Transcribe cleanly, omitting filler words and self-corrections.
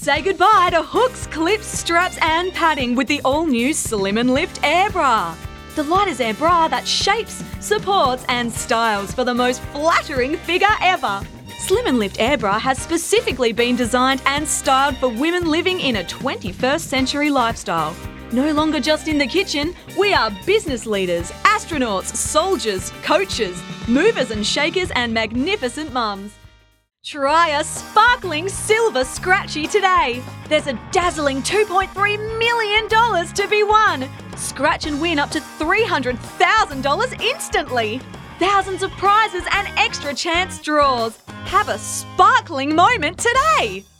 Say goodbye to hooks, clips, straps and padding with the all-new Slim and Lift Air Bra. The lightest air bra that shapes, supports and styles for the most flattering figure ever. Slim and Lift Air Bra has specifically been designed and styled for women living in a 21st century lifestyle. No longer just in the kitchen, we are business leaders, astronauts, soldiers, coaches, movers and shakers and magnificent mums. Try a sparkling silver scratchy today. There's a dazzling $2.3 million to be won. Scratch and win up to $300,000 instantly. Thousands of prizes and extra chance draws. Have a sparkling moment today.